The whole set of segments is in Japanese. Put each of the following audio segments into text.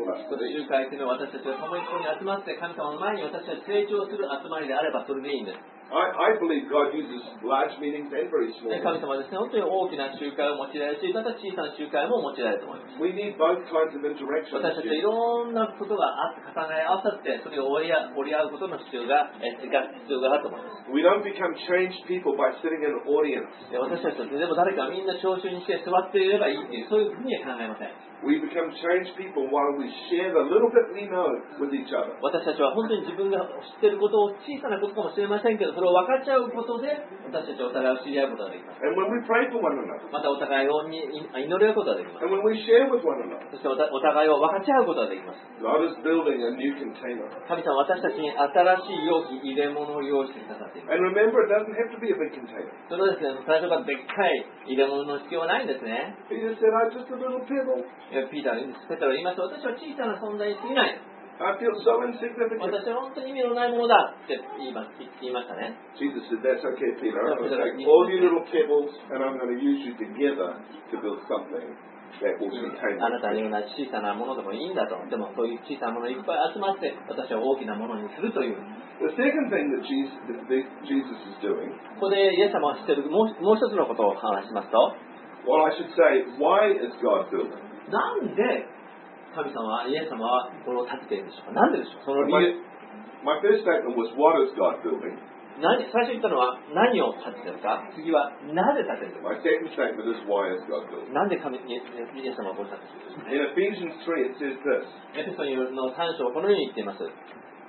us. 集会というのは私たちが共にここに集まって神様の前に私たちが成長する集まりであればそれでいいんです。 I believe God uses large meetings and very small 神 meetings. 様はですね、本当に大きな集会を用いられるし、また小さな集会も用いられると思います。 We need both kinds of interaction. 私たちはいろんなことがあって重ね合わさってそれを折り合うことの必要があると思います。 We don't become changed people by sitting in an audience. 私たちはでも誰かみんな聴衆にして座っていればいいっていうそういうふうには考えません。 We become changed people while we share the little bit we know with each other. 私たちは本当に自分が知っていることを小さなことかもしれませんけどそれを分かっちゃうことで私たちはお互いを知り合うことができます。 And when we pray for one another. またお互いに祈り合うことができます。 And when we share with one another. そしてお互いを分かち合うことができます。 God is building a new container. 神様は私たちに新しい容器入れ物を用意してくださっています。 And remember, it doesn't have to be a big container. それはですね、最初からでっかい入れ物の必要はないんですね。 Peter said, I'm just a little pebble. ピーターは言いました。私は小さな存在に過ぎない。 I feel so insignificant. 私は本当に意味のないものだって言いましたね。 Jesus said, that's okay, Peter. I'm going to take all you little pebbles and I'm going to use you together to build something that will contain あなたのような小さなものでもいいんだと。でもそういう小さなものいっぱい集まって私は大きなものにするという。 The second thing that Jesus is doing. ここでイエス様が知っているもう一つのことを話しますと。 Well, I should say, why is God building? なんで神様はイエス様はこれを建てているんでしょうか。なんででしょう。その理由。 My first statement was, what is God building? 最初言ったのは何を建ててるか。次はなぜ建ててるか。 My second statement is, why is God building? なんでイエス様はこれを建ててるか。 In Ephesians 3, it says this. エペソの3章このように言っています。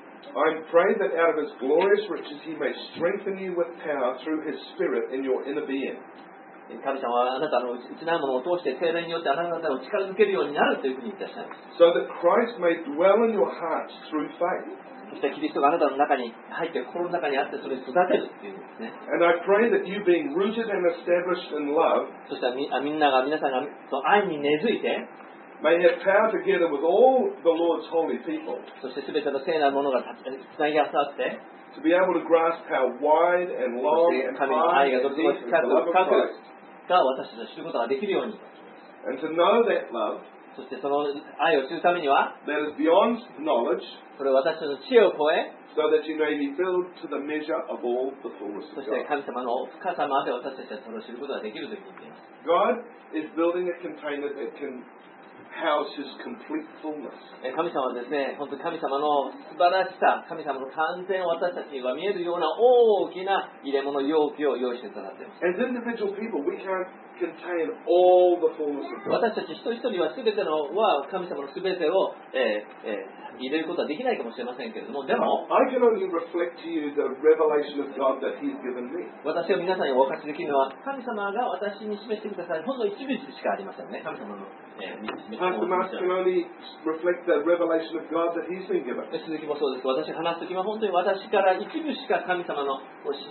I pray that out of His glorious riches He may strengthen you with power through His Spirit in your inner being. 神様はあなたの内なるものを通して聖霊によってあなたを力づけるようになるというふうに言ってらっしゃいます。 So that Christ may dwell in your hearts through faith. そしてキリストがあなたの中に入って心の中にあってそれを育てるっていうんですね。 And I pray that you being rooted and established in love そして皆さんがその愛に根付いて may have power together with all the Lord's holy people そして全ての聖なるものがつなぎ合わさって to be able to grasp how wide and そ long して and 神の high 愛が and どれだけ deep is 深 the love く of Christ. が私たちの知ることができるように And to know that love そしてその愛を知るためには that is beyond knowledge それを私たちの知恵を超え so that you may be filled to the measure of all the fullness そ of して God. 神様の深さまで私たちはそれを知ることができるというふうに言っています。 God is building a container that can house His complete fullness. 神様はですね、本当に神様の素晴らしさ、神様の完全を私たちには見えるような大きな入れ物容器を用意してくださっています。 As individual people, we can't contain all the fullness of God. 私たち一人一人は全ての神様の全てを、入れることはできないかもしれませんけれども、でも I can only reflect to you the revelation of God that He's given me. 私は皆さんにお分かちできるのは神様が私に示してくださるほんの一部しかありませんね。神様の、 Pastor Mark can only reflect the revelation of God that He's been given. 鈴木もそうです。私が話すときは本当に私から一部しか神様の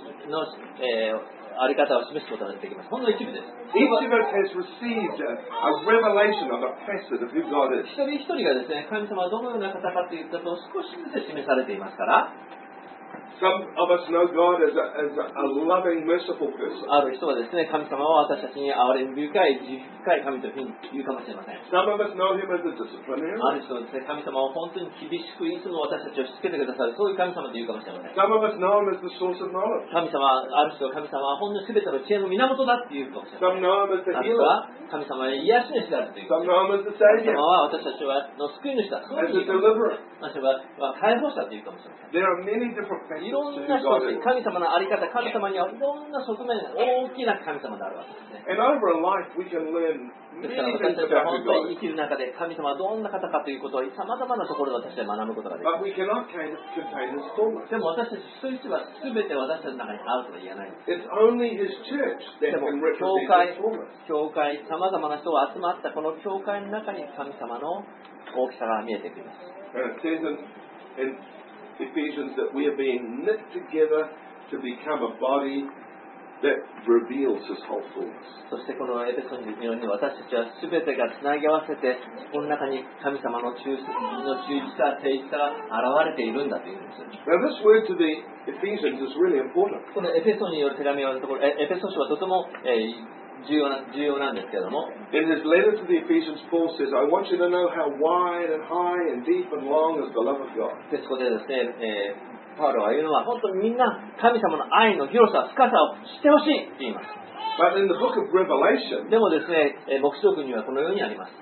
あり方を示すことができます。ほんの一部です。 Each of us has received a revelation of a facet of who God is. 一人一人がですね、神様はどのような方かということを少しずつ示されていますから、 Some of us know God as a loving, merciful person. ある人はですね、神様は私たちに憐れみ深い、慈悲深い神というふうに言うかもしれません。 Some of us know Him as a disciplinarian. ある人はですね、神様は本当に厳しくいつも私たちをしつけてくださる、そういう神様というかもしれません。 Some of us know Him as the source of knowledge. 神様、ある人は神様は本当に全ての知恵の源だっていうかもしれません。 Some know Him as the ある人 healer. は神様は癒し主であるという。 Some know Him as the 神 Savior. 様は私たちの救い主だ。そうい As う a deliverer. 神様は解放者というかもしれません。 There are many different facets いろ to ん who な人 God たち、 is. 神様のあり方、神様にはいろんな側面、大きな神様であるわけですね。 And over a life, we can learn です many から things 私たちは about 本 who 当 God に is. 生きる中で神様はどんな方かということをさまざまなところで私は学ぶことができま But we cannot contain His fullness. す。でも私たち一人一人は全て私たちの中にあるとは言えないんです。 It's only His church that でも can 教 represent 会 His fullness. さまざまな人が集まったこの教会の中に神様の大きさが見えてきます。 And it says in Ephesians that we are being knit together to become a body that reveals His whole fullness. そしてこのエペソのように私たちは全てがつなぎ合わせてこの中に神様の忠実さ、誠実さが現れているんだというんです。 Now this word to the Ephesians is really important. このエペソによる手紙を読むところ、エペソ書はとても、 重要なんですけども、 In his letter to the Ephesians, Paul says, I want you to know how wide and high and deep and long is the love of God. でそこでですね、パウロは言うのは、本当にみんな神様の愛の広さ、深さを知ってほしいって言います。 But in the book of Revelation, でもですね、黙示録にはこのようにあります。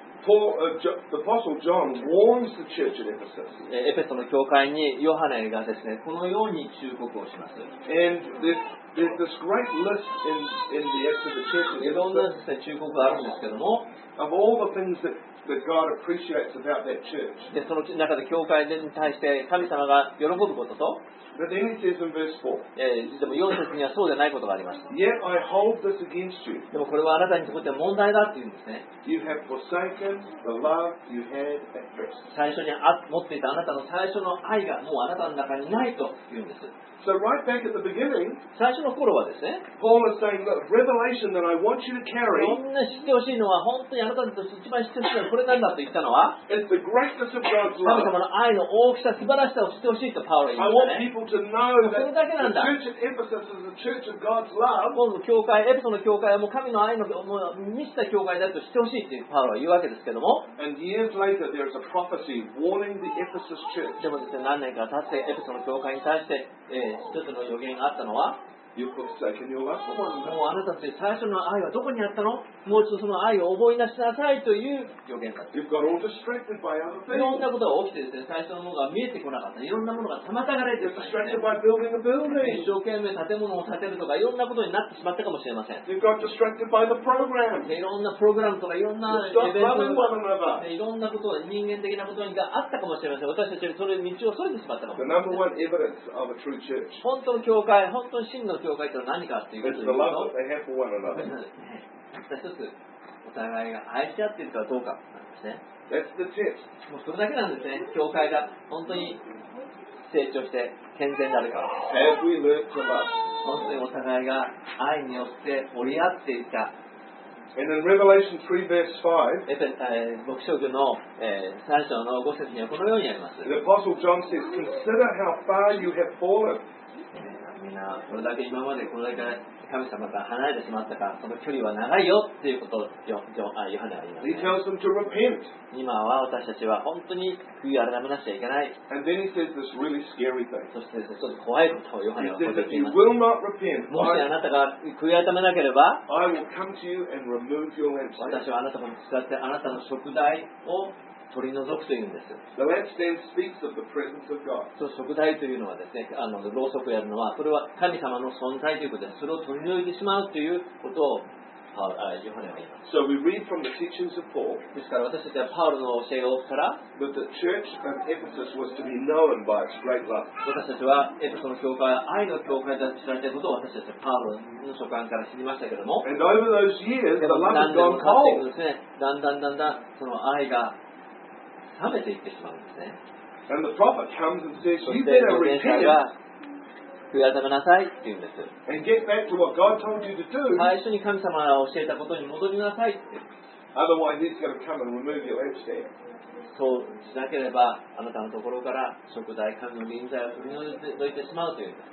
the Apostle John warns the church at Ephesus. エペソの教会にヨハネがですね、このように忠告をします。 And there's this great list in the Acts of the Church い in ろんな Ephesus ですね、忠告があるんですけども、 of all the things that God appreciates about that church. でその中で教会に対して神様が喜ぶことと、 But then he says in verse 4, でも4節にはそうでないことがあります。 Yet I hold this against you. でもこれはあなたにとって問題だっていうんですね。 You have forsaken the love you had at first. 最初に持っていたあなたの最初の愛がもうあなたの中にないというんです。 So right back at the beginning, 最初の頃はですね、 Paul is saying, look, revelation that I want you to み carry んな知ってほしいのは、本当にあなたにとって一番知ってほしいのはこれなんだと言ったのは、 is the greatness of God's 神 love. 様の愛の大きさ、素晴らしさを知ってほしいとパウロは言 I い want ましたね。 people to know that the church at Ephesus is the church of God's love. 今度教会、エペソの教会はもう神の愛のもう満ちた教会だと知ってほしいっていうパウロは言うわけですけども、 And years later, there is a prophecy warning the Ephesus church. でもですね、何年か経ってエペソの教会に対して、一つの予言があったのは、 You've forsaken your love. もうあなたたち最初の愛はどこにあったの？もう一度その愛を覚えなしなさいという予言だった。 You've got all distracted by other いろん things. なことが起きてですね、最初のものが見えてこなかった。いろんなものが妨げられて You're しまっ distracted て、 by building a building. 一生懸命建物を建てるとかいろんなことになってしまったかもしれません。 You've got distracted by the program. でいろんなプログラムとかいろんな You イ stop ベント loving one another. でいろんなこと人間的なことがあったかもしれません。私たちはそれ道をそれてしまったかもし The れませ number ん。 one evidence of a true church 本当の教会、本当に真の教会というのは何かっていうこ is とを the 言う love と that、they have for one another. たった一つお互いが愛し合っているかどうかなんですね。 That's the test. もうそれだけなんですね。教会が本当に成長して健全であるか、 Have we learned to love? 本当にお互いが愛によって折り合っているか。 And in Revelation 3 verse 5, 牧書記の、3章の5節にはこのようにあります。 the Apostle John says, Consider how far you have fallen. みんなこれだけ今までこれだけ神様から離れてしまったか、その距離は長いよっていうことをヨハネは言います、 He ね。 tells them to repent. 今は私たちは本当に悔い改めなくちゃいけない。 And then he says this really scary thing. そしてですね、ちょっと怖いことをヨハ He ネはこう says, 言って If い you ます。 will not repent, もしあなたが悔い改めなければ、 I will come to you and remove your lampstand. 私はあなたに使ってあなたの食材を取り除くというんです。 The lampstand speaks of the presence of God. その食材というのはですね、ろうそくやるのは、それは神様の存在ということです。それを取り除いてしまうということをヨハネは言います。 So we read from the teachings of Paul ですから私たちはパウロの教えから that the church of Ephesus was to be known by its great love. 私たちはエペソの教会は愛の教会だと知られていることを私たちはパウロの書簡から知りましたけれども、 And over those years, で the も love 何 has 年も gone 経っていく cold. とですね、だんだんその愛が冷めていってしまうんですね。 And the prophet comes and says, そし You て better 預言者 repent が悔い改めなさいって言うんです。 and get back to what God told you to do. 最初に神様が教えたことに戻りなさいって。 Otherwise, He's going to come and remove your lampstand. そうしなければあなたのところから食材、神の臨在を取り除いてしまうというんです。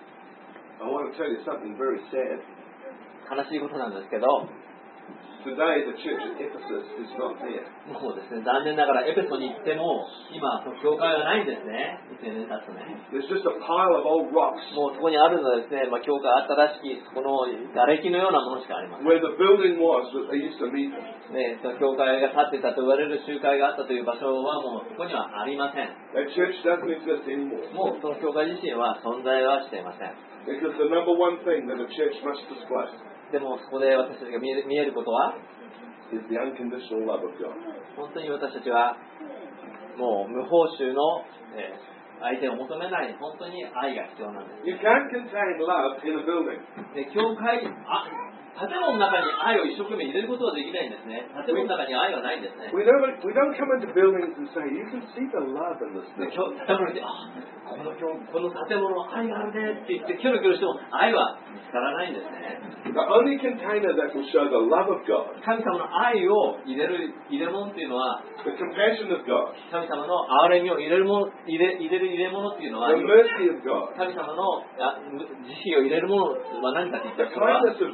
I want to tell you something very sad. 悲しいことなんですけど、 Today, the church at Ephesus is not there. もうですね、残念ながらエペソに行っても今その教会はないんですね。20年経つとね。 There's just a pile of old rocks もうそこにあるのはですね、教会あったらしきそこの瓦礫のようなものしかありません。 where the building was that they used to meet in. ね、その教会が建ってたと言われる集会があったという場所はもうそこにはありません。 That church doesn't exist anymore. もうその教会自身は存在はしていません。 Because the number one thing that a church must display でもそこで私たちが見えることは、 is the unconditional love of God. 本当に私たちはもう無報酬の、相手を求めない本当に愛が必要なんです。 You can't contain love in a building. で教会建物の中に愛を一生懸命入れることはできないんですね。建物の中に愛はないんですね。 We don't come into buildings and say, you can see the love in this で thing. 建物でこの建物愛があるねって言ってキョロキョロしても愛は見つからないんですね。 The only container that will show the love of God, 神様の愛を入れ物っていうのは、 the compassion of God, 神様の憐れみを入れる物っていうのは、 the mercy of God, 神様の慈悲を入れるものは何かって言った the ら、 kindness of God, 神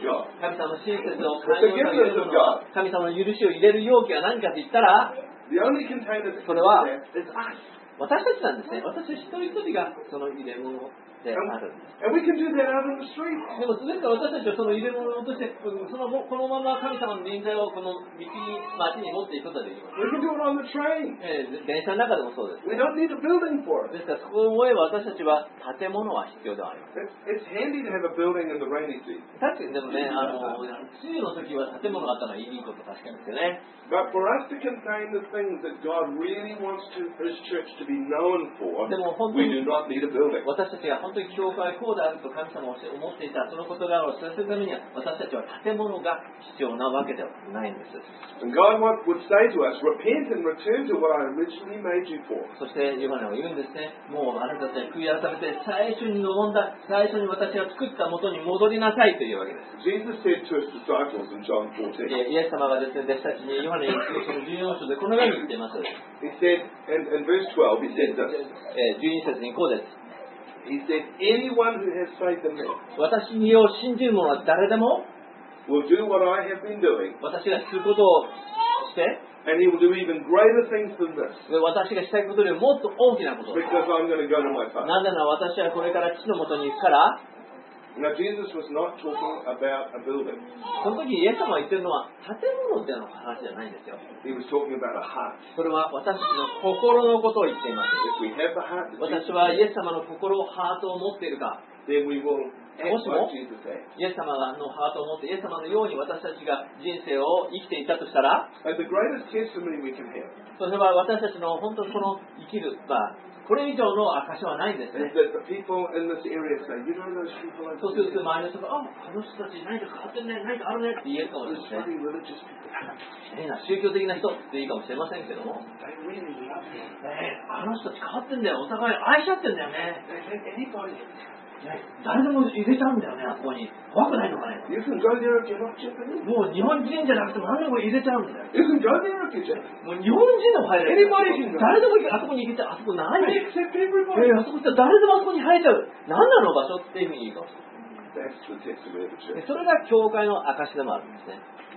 神様の親切を寛容さを入れるものは、神様の許しを入れる容器は何かと言ったら、 The only container that それは can do that is us. 私たちなんですね。私一人一人がその入れ物であるんです。 And we can do that out on the street. でもですから私たちはその入れ物を落として、このまま神様の臨在をこの道に、街に持っていくことができます。 We can do it on the train. 電車の中でもそうです、ね。 We don't need a building for で it. すからそこを思えば私たちは建物は必要ではありません。 It's handy to have a building in the rainy season. 確かにでもね、梅雨の時は建物があったのはいいこと確かにですよね。 But for us to contain the things that God really wants His church to be known for, we do not need a building. 私たちが本当に教会こうであると神様を思っていたその事柄を知らせるためには私たちは建物が必要なわけではないんです。 And God would say to us, repent and return to what I originally made you for. そしてヨハネは言うんですね。もうあなたたちは悔い改めて最初に望んだ、最初に私が作った元に戻りなさいというわけです。 Jesus said to his disciples in John 14. イエス様がですね、弟子たちにヨハネの14章でこのように言っています。 He said, in verse 12, he said this. 12節にこうです。 He said, anyone who has faith in me 私を信じる者は誰でも will do what I have been doing, 私がすることをして、 and he will do even greater things than this, 私がしたいことよりもっと大きなことを。 because I'm going to go to my Father. なぜなら私はこれから父のもとに行くから。 Now, Jesus was not talking about a building. その時イエス様が言ってるのは建物っていうの話じゃないんですよ。 He was talking about a heart. それは私たちの心のことを言っています。 If we have the heart that 私 Jesus はイエス様の心、ハートを持っているか。 then we will act もしも like Jesus acts. イエス様のハートを持ってイエス様のように私たちが人生を生きていたとしたら、 And the greatest testimony we can have それは私たちの本当にこの生きる、これ以上の証はないんです is ね。 that the people in this area say, you know those people over そうすると there? 周りの人が、あの人たち何か変わってんね、何かあるねって言えるかもし Those れません。 very religious people. 変な宗教的な人っていいかもしれませんけども、 They really love him. あの人たち変わってんだよ、お互い愛し合ってんだよね。 They let anybody in. 誰でも入れちゃうんだよね、あそこに。怖くないのかね。 You can go there if you're not Japanese. もう日本人じゃなくても何でも入れちゃうんだよ。 You can go there if you're Japanese. もう日本人でも入れる。 Anybody can go. 誰でもあそこに行けちゃう。あそこ何 They accept everybody. あそこ行ったら誰でもあそこに入れちゃう。何なの場所っていうふうに言うかもしれない。 That's the testimony of the church. それが教会の証でもあるんですね。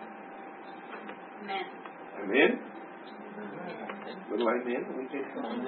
Amen? Little amen. We can.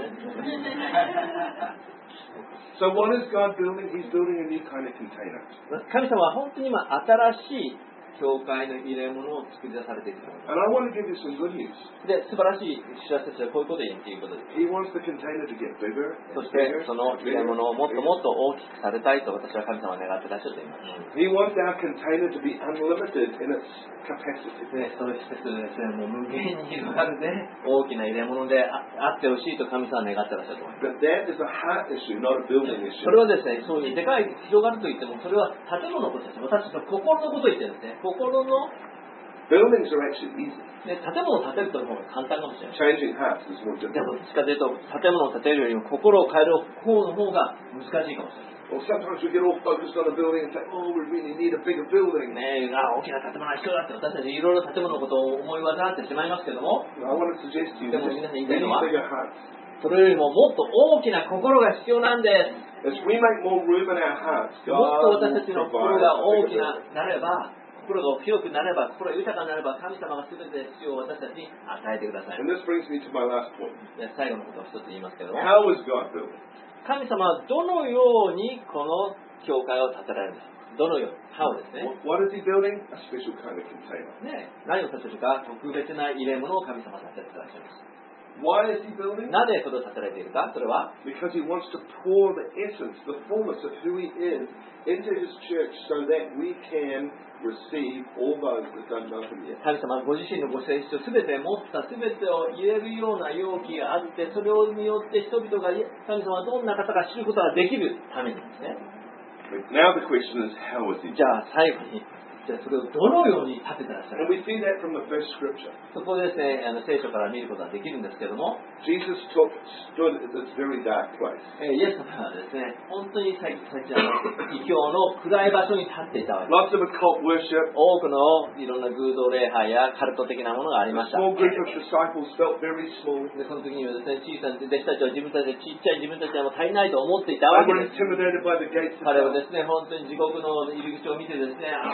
So what is God building? He's building a new kind of container. 神様は本当に今新しい教会の入れ物を作り出されている。 And I want to give you some good news. で、素晴らしい知らせとしてはこういうことを言うということです。 He wants the container to get bigger そ and して bigger その and 入れ bigger 物をもっと and もっと大きくされたいと私は神様は願ってらっしゃると言います。 bigger. He wants our container to be unlimited in its capacity. で、そしてですね、もう無限に広がるね、大きな入れ物であってほしいと神様は願ってらっしゃると思います。 But that is a heart issue, not a building issue. それはですね、そういうでかい広がると言っても、それは建物のことです。私たちの心のことを言ってるんですね。心の Buildings are actually easy. で建物を建てるという方が簡単かもしれない。 Changing hearts is more で difficult. も、どっちかというと、建物を建てるよりも心を変える方の方が難しいかもしれない。 Or sometimes we get all focused on a building and say, oh, we really need a bigger building. ねえ、大きな建物が必要だって私たちいろいろ建物のことを思い煩ってしまいますけども、 I want to suggest to you でも just 皆さん言い many たいのは、 bigger hearts. それよりももっと大きな心が必要なんです。 As we make more room in our hearts, もっ God と will 私たちの provide 心が a 大 bigger きな building. なれば、心が広くなれば、心が豊かになれば、神様が全て必要を私たちに与えてください。 And this brings me to my last point. で最後のことを一つ言いますけども、 How is God building? 神様はどのようにこの教会を建てられるんですか。どのように、How ですね。 What is He building? A special kind of container. ね、何を建てるか、特別な入れ物を神様が建ててらっしゃいます。 Why is He building? なぜこれを建てられているか、それは Because He wants to pour the essence, the fullness of who He is into His church so that we can receive all those that don't know Him yet. 神様はご自身のご性質を全て持った全てを入れるような容器があって、それによって人々が神様はどんな方か知ることができるためにですね。 Now the question is, how is He じゃあ最後に、じゃあそれをどのように建ててらっしゃ And る we see that from the first scripture. そこでですね、聖書から見ることができるんですけども、 Jesus stood at this very dark place. イエス様はですね、本当に異教の暗い場所に立っていたわけです。 Lots of occult worship. 多くのいろんな偶像礼拝やカルト的なものがあり A ました。 small group of disciples felt very small. でその時にはですね、小さな弟子たちは自分たちでちっちゃい自分たちはもう足りないと思っていた They わけ were です。 intimidated by the gates of 彼は hell. ですね、本当に地獄の入り口を見てですね、ああ、親が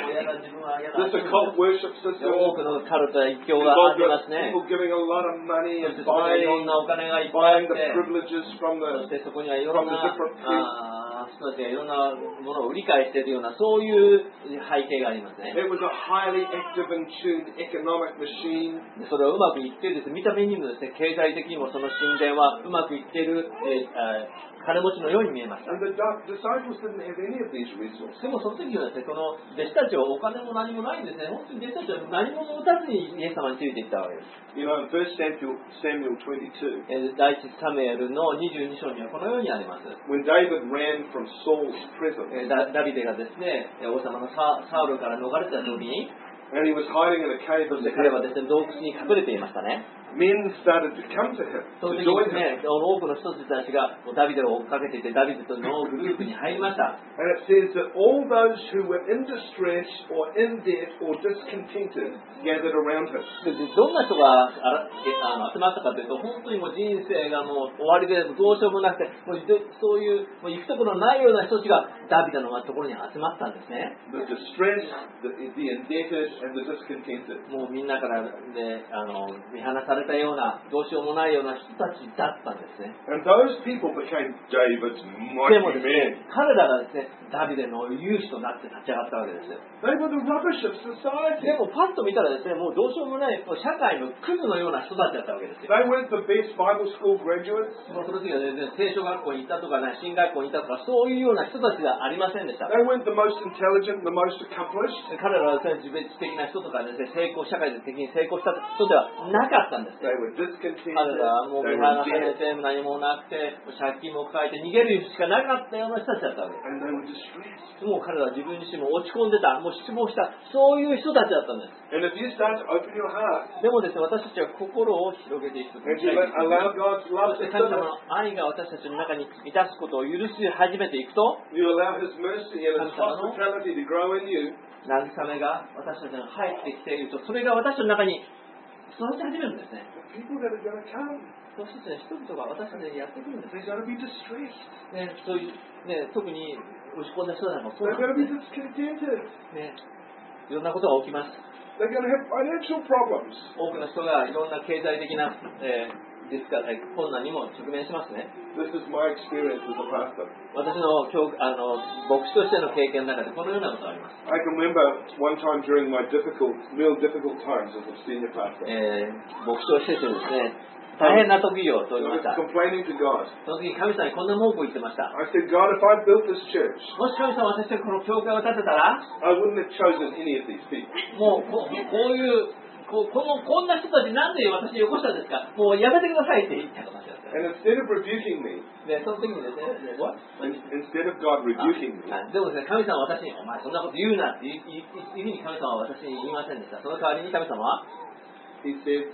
自分は嫌だ。 This occult worship system 多くのカルトや一教があ involved りますね。 people giving a lot of money そ and してそこにはいろん buying なお金がいっぱいあ the って、 privileges from そし the てそこにはいろんな from the different priests. 人たちがいろんなものを売り買いしているような、そういう背景がありますね。 It was a highly active and tuned economic machine. でそれをうまくいってですね、見た目にもですね、経済的にもその神殿はうまくいっている、金持ちのように見えました。 And the disciples didn't have any of these resources. でもその時はですね、この弟子たちはお金も何もないんですね。本当に弟子たちは何も持たずにイエス様についていったわけです。 You know, in 1 Samuel 22, 第一サムエルの22章にはこのようにあります。 when David ran from Saul's presence, ダビデがですね、王様のサウルから逃れた時に、 and he was hiding in a cave そ in し the て彼は cave, ですね、洞窟に隠れていましたね。 men started to come to him その to 時に join です him. ね、多くの人たちがダビデを追っかけていて、ダビデとのグループに入りました。 And it says that all those who were in distress or in debt or discontented gathered around him. でどんな人が集まったかというと、本当にもう人生がもう終わりでどうしようもなくて、もうそういうもう行くところのないような人たちがダビデのところに集まったんですね。 The distressed, the indebted, and the discontented. もうみんなからで見放されたような、どうしようもないような人たちだったんですね。 And those people became David's で mighty もです men. ね、彼らがですね、ダビデの勇士となって立ち上がったわけですよ。 They were the rubbish of society. でもパッと見たらですね、もうどうしようもない社会のクズのような人たちだったわけですよ。 They weren't the best Bible school graduates. もうその時は全然聖書学校に行ったとかね、進学校に行ったとか、そういうような人たちがありませんでした。 They weren't the most intelligent, the most accomplished. 彼らはですね、自別的な人とかですね、社会的に成功した人ではなかったんです They よ。 were discontented. 彼らはもう They 見 were 放され in debt. て何もなくて、借金も抱えて逃げるしかなかったような人たちだったわけです。 And they were distressed. もう彼らは自分自身も落ち込んでた、もう失望した、そういう人たちだったんです。 And if you start to open your heart でもですね、私たちは心を広げていくと and you allow God's そ love し to て神 fill 様 it, の愛が私たちの中に満たすことを許し始めていくと、 you allow His mercy and His hospitality to grow in you, 慰めが私たちに入ってきていると、それが私たちの中に育ち始めるんですね。 the people that are going to come, そして人々が私たちにやってくるんです。 they're going to be distressed. ね、そういう、ね、特に落ち込んだ人なんかもそう They're なんで going to be discontented. すね。いろんなことが起きます。 They're going to have financial problems. 多くの人がいろんな経済的な、困難にも直面しますね。 This is my experience as a pastor. 私の牧師としての経験の中でこのようなことがあります。 I can remember one time during my real difficult times as a senior pastor. 牧師としてですね、大変な時を通り I ま was した。 complaining to God. その時に神様にこんな文句を言ってました。 I said, God, if I built this church, もし神様私がこの教会を建てたら、 I wouldn't have chosen any of these people. もうこういうこんな人たちなんで私によこしたんですか、もうやめてくださいって言ったかもしれません。 And instead of rebuking me, で、その時にですね、What? instead of God rebuking me, でもですね、神様は私に、お前そんなこと言うなっていうふうに神様は私に言いませんでした。その代わりに神様は、 He said,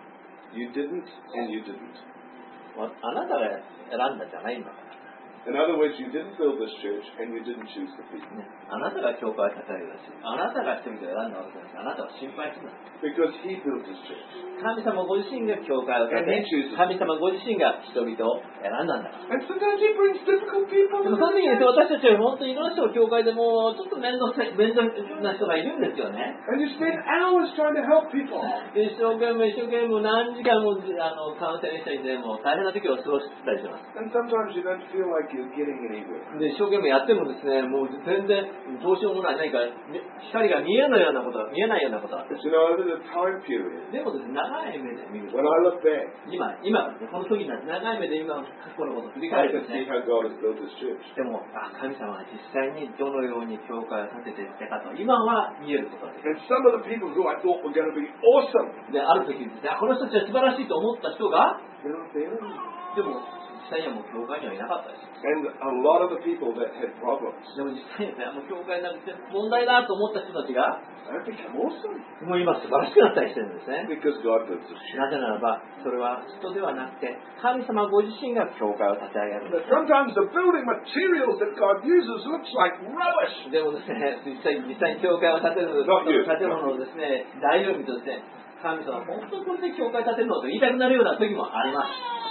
you didn't and you didn't. あなたが選んだんじゃないんだから。 In other words, you didn't build this church and you didn't choose the people. ね、あなたが教会を建てるし、あなたが人々を選んだわけです。あなたは心配するな。 Because He built His church. 神様ご自身が教会を建て、神様ご自身が人々を選んだんだから。 And sometimes He brings difficult people で to もその the 時に church. 私たちは本当にいろんな人が教会でもうちょっと面倒な人がいるんですよね。 And you spend hours trying to help people. 一生懸命何時間もカウンセリングしたりでもう大変な時を過ごしたりします。 And sometimes you don't feel like you're getting anywhere. で一生懸命やってもですね、もう全然どうしようもない何か光が見えないようなことが見えないようなことがあって。 But you know, over the time period, でもですね、長い目で見ると when I look back, 今この時になって長い目で今の過去のことを振り I 返る can とで see すね。 how God has built His church. でも神様は実際にどのように教会を建てていったかと今は見えることです。 And some of the people who I thought were going to be awesome, である時にですね、この人たちは素晴らしいと思った人が they're not there anymore. でも実際にはもう教会にはいなかったです。 And a lot of the people that had problems, でも実際にですね、もう教会なくて問題だと思った人たちが they've become awesome もう今素晴らしくなったりしてるんですね。 because God built His church. なぜならばそれは人ではなくて神様ご自身が教会を立ち上げるんで But sometimes the building materials that God uses looks like rubbish. す。でもですね、実際に教会を建てる建物をですね、大丈夫とですね、神様本当にこれで教会建てるのと言いたくなるような時もあります。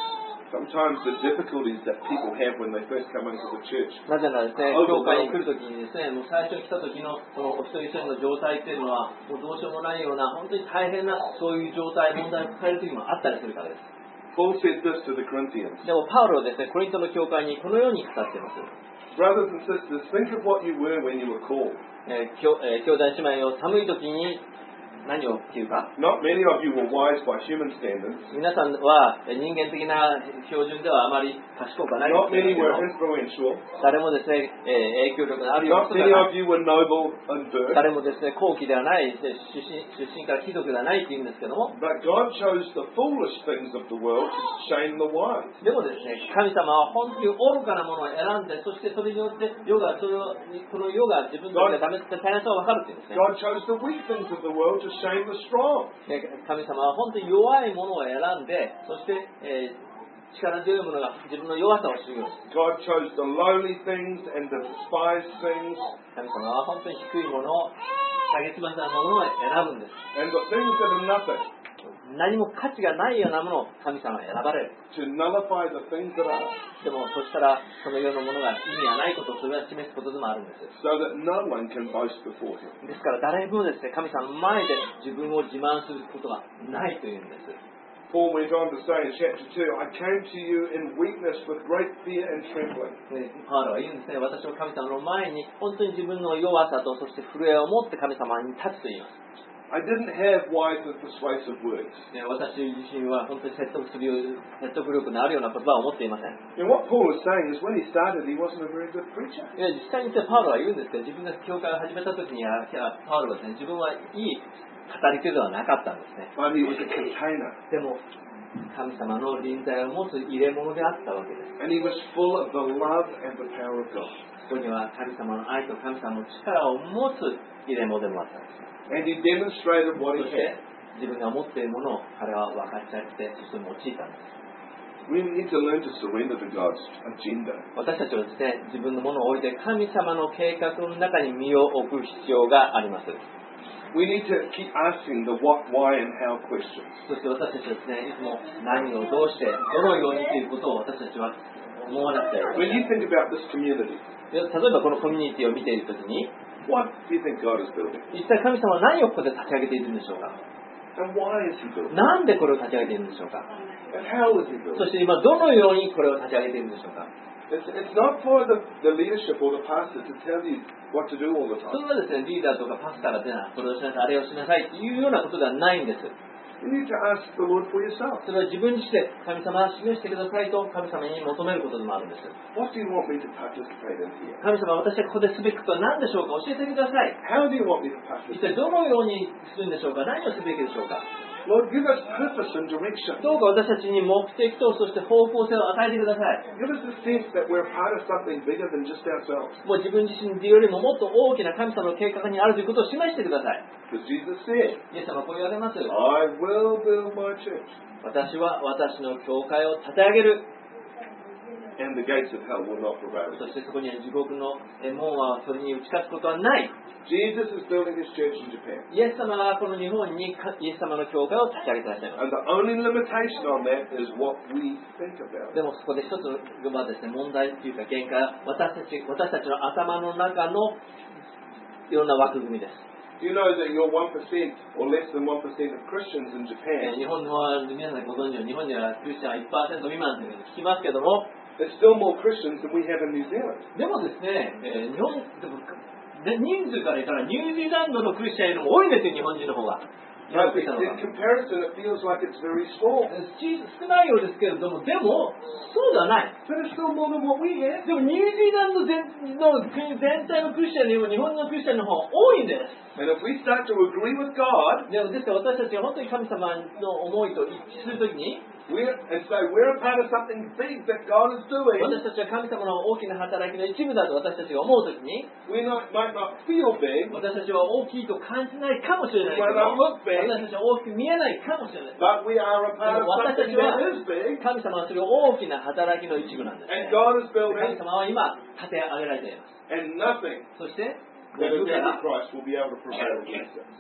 Sometimes the difficulties that people have when they first come into the church. なぜならですね、教会に来るときにですね、もう最初に来た時のそのお一人一人の状態っていうのは、もうどうしようもないような、本当に大変なそういう状態、問題を抱える時もあったりするからです。 Paul said this to the Corinthians. でもパウロはですね、コリントの教会にこのように語っています。 Brothers and sisters, think of what you were when you were called. 兄弟姉妹を寒い時に何をっていうか、 Not many of you were wise by human standards. 皆さんは人間的な標準ではあまり賢くない Not ですけ many ど were influential. 誰もですね、影響力のあるような Not 人 many が of you were noble in birth. 誰もですね、高貴ではない、出身から貴族ではないって言うんですけども、 But God chose the foolish things of the world to shame the wise. でもですね、神様は本当に愚かなものを選んで、そしてそれによって世がその世が自分たちがダメって大変さを分かるっていうんですね。 God chose the weak things of the world to shame the strong. 神様は本当に弱いものを選んで、そして、力強いものが自分の弱さを知るように。 God chose the lowly things and the despised things 神様は本当に低いものを、下げつましたものを選ぶんです。 and the things that are nothing 何も価値がないようなものを神様は選ばれる。 to nullify the things that are, でもそしたらその世のものが意味がないことをそれは示すことでもあるんです。 so that no one can boast before him. ですから誰もですね、神様の前で自分を自慢することがないというんです。 Paul went on to say in chapter 2, I came to you in weakness with great fear and trembling. パウロは言うんですね、私は神様の前に本当に自分の弱さとそして震えを持って神様に立つと言います。 I didn't have wise and persuasive words. 私自身は本当に説得力のあるような言葉を持っていません。 And what Paul is saying is when he started, he wasn't a very good preacher. 実際にパウロは言うんですけど、自分が教会を始めた時にはパウロはですね、自分はいい語り手ではなかったんですね。 But he was a container. でも神様の臨在を持つ入れ物であったわけです。 And he was full of the love and the power of God. そこには神様の愛と神様の力を持つ入れ物でもあったんです。 And he demonstrated what そ he して had. 自分が持っているものを彼は分かち合ってそして用いたんです。 We need to learn to surrender to God's agenda. 私たちはですね、自分のものを置いて神様の計画の中に身を置く必要があります。 We need to keep asking the what, why, and how questions. そして私たちはですね、いつも何をどうしてどのようにということを私たちは思わなくてはいけ When ない。 you think about this community, 例えばこのコミュニティを見ているときに、 what do you think God is building? 一体神様は何をここで立ち上げているんでしょうか。 And why is he building? なんでこれを立ち上げているんでしょうか。 And how is he そ building? して今どのようにこれを立ち上げているんでしょうか。 It's not for the leadership or the pastor to tell you what to do all the そ time. れはですね、リーダーとかパスタが出ない、これをしなさい、あれをしなさいっていうようなことではないんです。 You need to ask the Lord for yourself. それは自分自身で神様は示してくださいと神様に求めることでもあるんです。 What do you want me to participate in here? 神様は私はここですべきことは何でしょうか。教えてください。 How do you want me to 一 participate? 体どのようにするんでしょうか。何をすべきでしょうか。 Lord, give us purpose and direction. どうか私たちに目的とそして方向性を与えてください。 Give us the sense that we're part of something bigger than just ourselves. もう自分自身よりももっと大きな神様の計画にあるということを示してください。 Because Jesus said, イエス様はこう言われます。 I will build my church, 私は私の教会を立て上げる。 and the gates of hell will not prevail. そしてそこには地獄の門はそれに打ち勝つことはない。 Jesus is building his church in Japan. イエス様はこの日本にイエス様の教会を立ち上げていらっしゃいます。 And the only limitation on that is what we think about で it. もそこで一つのですね、問題というか限界は私たちの頭の中のいろんな枠組みです。 You know that you're 1% or less than 1% of Christians in Japan. 日本は皆さんご存知の日本にはクリスチャンは 1% 未満というのを聞きますけども、 There's still more Christians than we have in New Zealand. でもですね、日本で人数から言ったらニュージーランドのクリスチャンよりも多いんですよ、日本人の方が。 But in comparison, it feels like it's very small. 少ないようですけれども、でもそうではない。 But it's still more than what we have. でもニュージーランドの国全体のクリスチャンよりも日本のクリスチャンの方が多いんです。 And if we start to agree with God, ですから私たちが本当に神様の思いと一致するときに、 and say we're a part of something big that God is doing, 私たちは神様の大きな働きの一部だと私たちが思うときに、 we might not feel big, 私たちは大きいと感じないかもしれないけ might ど、 not look big, 私たちは大きく見えないかもしれない。 but we are a part of something that is big, 神様はそれを大きな働きの一部なんです、ね。 and God is 神 building, 様は今立て上げられています。 and nothing そして、 that is Antichrist will be able to prevail against it.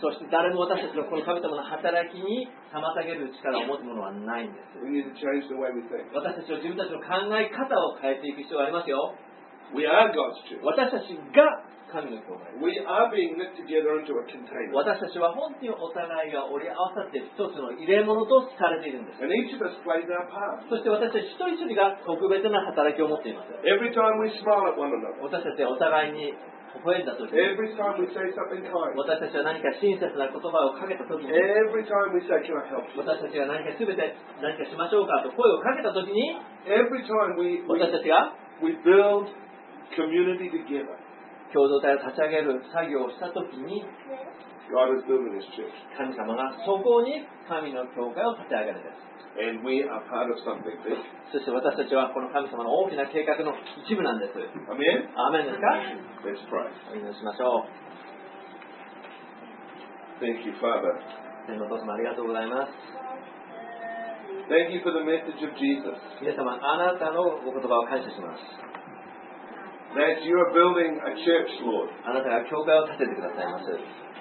そして誰も私たちのこの神様の働きに妨げる力を持つものはないんです。 We need to change the way we think. 私たちは自分たちの考え方を変えていく必要がありますよ。 We are God's church. 私たちが神の教会。 We are being knit together into a container. 私たちは本当にお互いが折り合わさって一つの入れ物とされているんです。 And each of us plays our part. そして私たち一人一人が特別な働きを持っています。 Every time we smile at one another. 私たちはお互いに微笑んだとき、 Every time we say something kind. 私たちは何か親切な言葉をかけたときに、 Every time we say, can I help you? 私たちが何か全て何かしましょうかと声をかけたときに、 Every time we 私たちが build community together. 共同体を立ち上げる作業をしたときに、 God is building His church. 神様がそこに神の教会を立ち上げるんです。 And we are part of something big. そして私たちはこの神様の大きな計画の一部なんです。 Amen? アーメンですか？ Let's pray. お祈りしましょう。 Thank you, Father. 天のお父様ありがとうございます。 Thank you for the message of Jesus. 皆様、あなたのお言葉を感謝します。 That you are building a church, Lord. あなたが教会を建ててくださいます。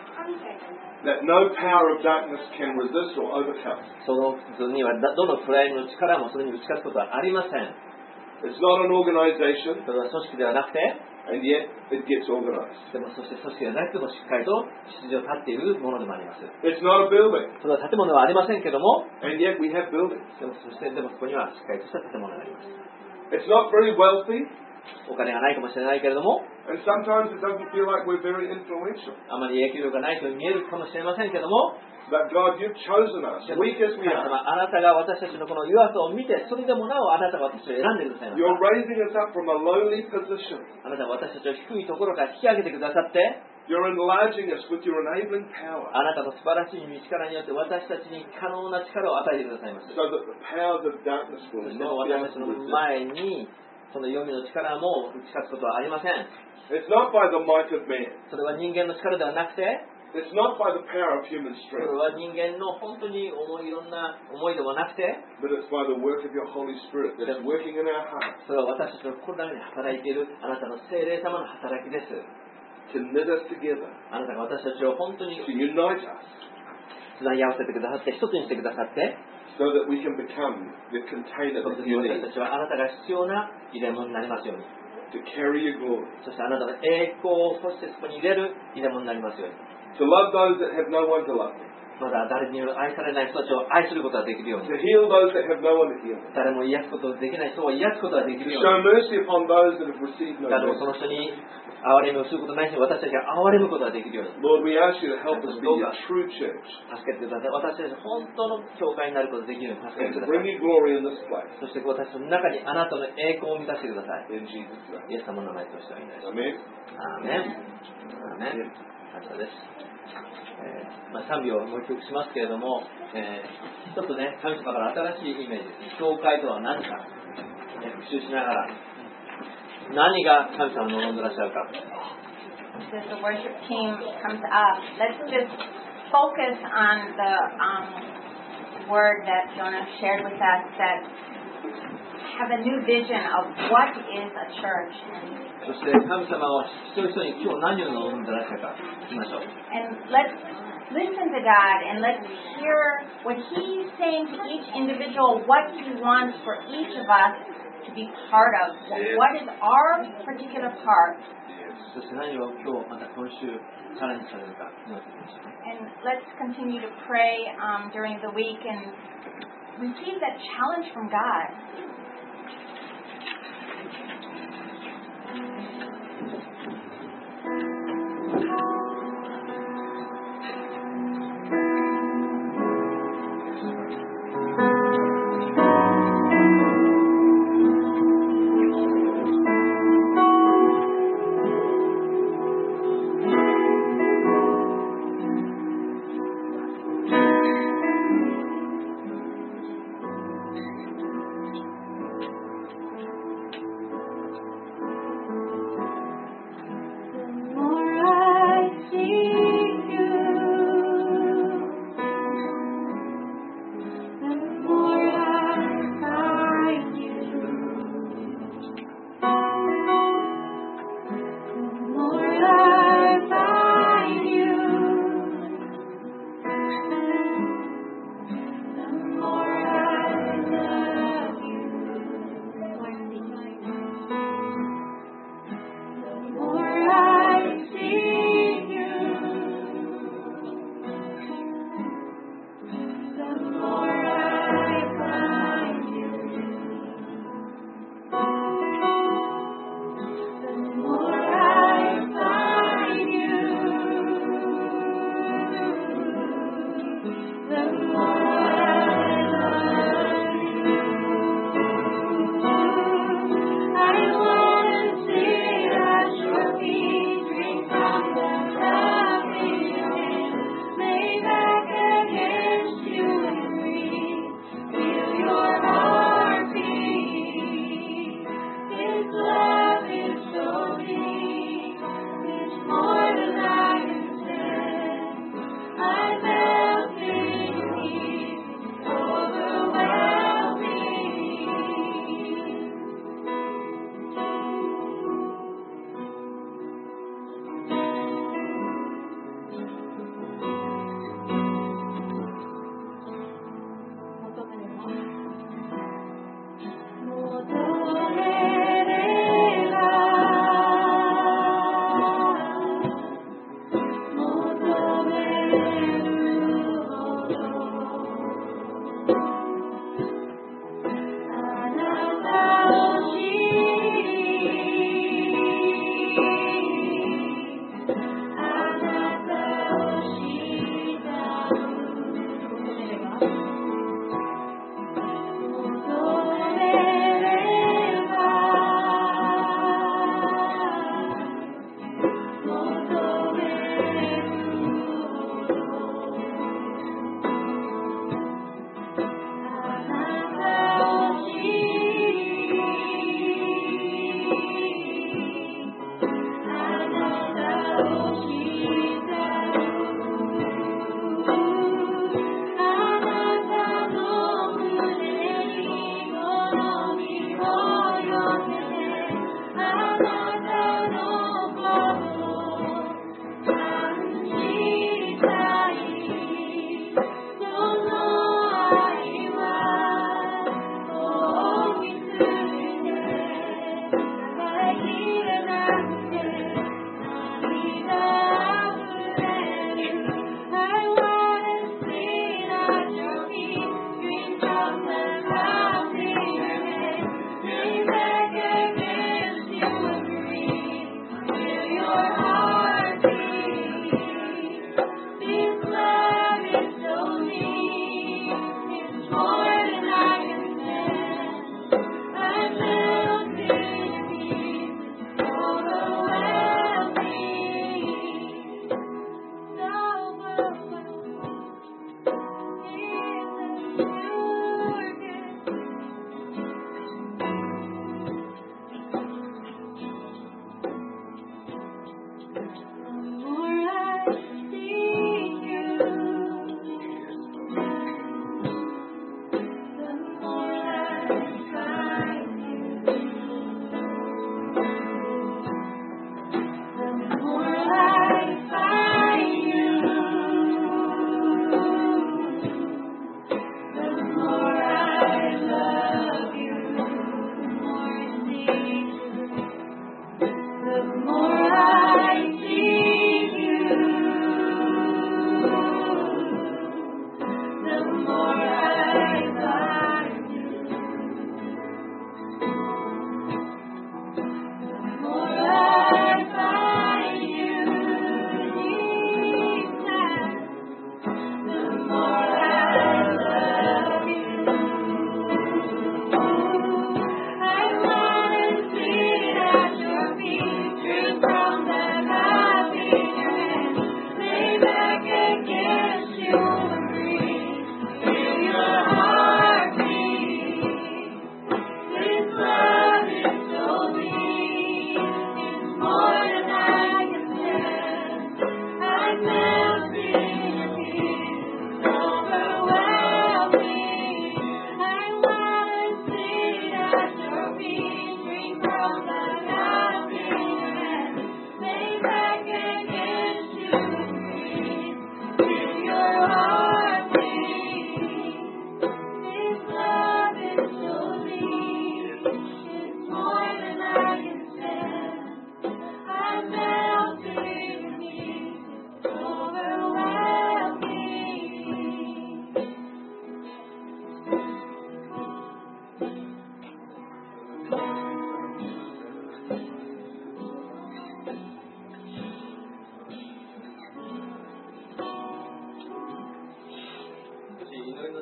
That no power of darkness can resist or overcome. そのにはどの暗闇の力もそれに打ち勝つことはありません。 It's not an organization, それは組織ではなくて、 and yet it gets organized. でもそして組織ではなくてもしっかりと秩序を立っているものでもあります。 It's not a building, それは建物はありませんけども、 and yet we have buildings. でもそこにはしっかりとした建物があります。 It's not very wealthy, お金がないかもしれないけれども、 and sometimes it doesn't feel like we're very influential. あまり影響力がないと見えるかもしれませんけども、 But God, you've chosen us, でも weak as we 神 are. 様、あなたが私たちのこの弱さを見て、それでもなおあなたが私を選んでくださいまし You're た。 raising us up from a lowly position. あなたは私たちを低いところから引き上げてくださって、 You're enlarging us with your enabling power, あなたの素晴らしい力によって私たちに可能な力を与えてくださいました。 so that the powers of darkness そ will して not be able 私たち to の resist. 前に、その黄泉の力も打ち勝つことはありません。 It's not by the might of man. それは人間の力ではなくて、 It's not by the power of human それ strength, は人間の本当にいろんな思いでもなくて、 but it's by the work of your Holy Spirit that is working in our hearts それは私たちの心の中に働いているあなたの聖霊様の働きです。 to knit us together, あなたが私たちを本当に to unite us, つなぎ合わせてくださって、一つにしてくださって、 so that we can become the container そ that して you 私 need たちはあなたが必要な入れ物になりますように。 to carry your glory, そしてあなたの栄光をそしてそこに入れる入れ物になりますように。 to love those that have no one to love, まだ誰にも愛されない人たちを愛することができるように。 to heal those that have no one to heal, 誰も癒すことができない人を癒すことができ to るよう show に。 mercy upon those that have received no 誰もそ mercy. の人に憐れみをすることない人に私たちが憐れむことができるように。 Lord, we ask you to help us be a true church, 助けてください。私たち本当の教会になることができるように助け and て to くださ bring い。 you glory in this place. そして私の中にあなたの栄光を満たしてください。 In Jesus' name. イエス様の名前としてお祈りします。 Amen. アーメン。アーメン。感謝です。賛美をもう一曲しますけれども、ちょっとね、神様から新しいイメージですね。教会とは何か、復習しながら、何が神様の望んでらっしゃるか。 As the worship team comes up, let's just focus on the word that Jonah shared with us, that have a new vision of what is a church. そして神様は一人一人に今日何を望んでらっしゃるか聞きましょう。 And let's listen to God and let's hear what He's saying to each individual, what He wants for each of us to be part of. What is our particular part? そして何を今日また今週チャレンジされるか祈っていきましょう。 And let's continue to pray during the week and receive that challenge from God.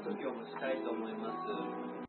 と今日もしたいと思います。